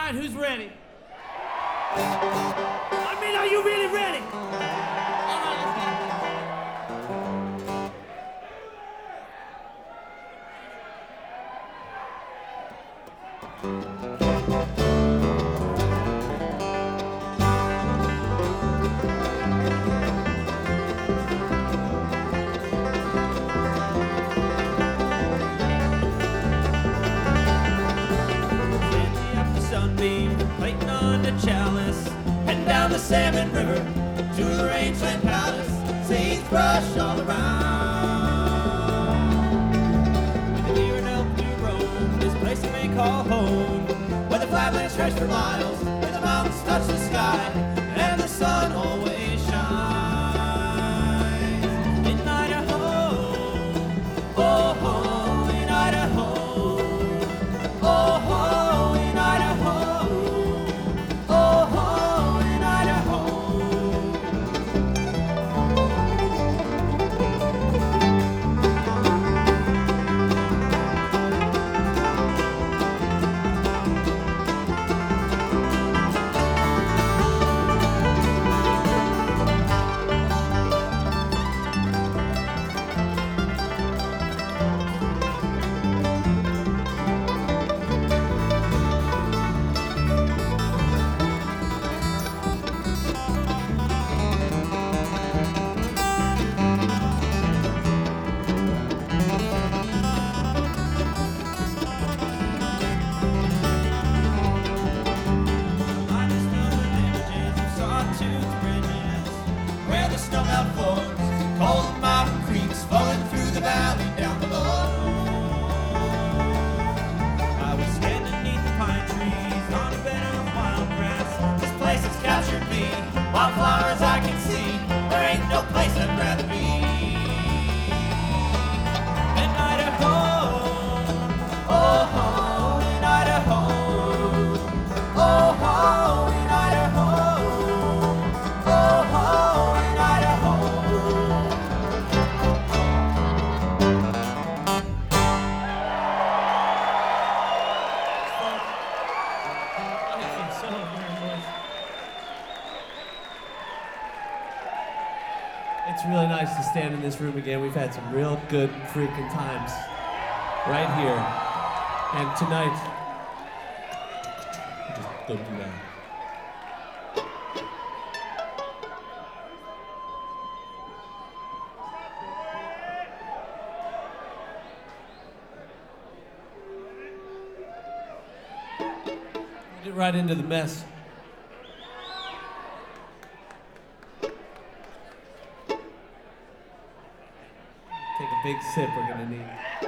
right, who's ready? I mean, are you really ready? All right, sunbeam, waiting on the chalice, heading down the Salmon River to the Rangeland Palace. Sagebrush all around. With the deer and elk we roam, this place we may call home, where the flatlands stretch for miles, and the mountains touch the sky, and the sun always shines. In Idaho, oh ho, in Idaho, oh ho. Cold mountain creeks flowing through the valley down below. I was standing beneath the pine trees on a bed of wild grass. This place has captured me. Wildflowers I can see. There ain't no place I'd rather be. In Idaho, oh ho, in Idaho, oh ho, in Idaho, oh ho. It's really nice to stand in this room again. We've had some real good freaking times right here. And tonight, just don't do that. Get right into the mess. Take a big sip, we're gonna need.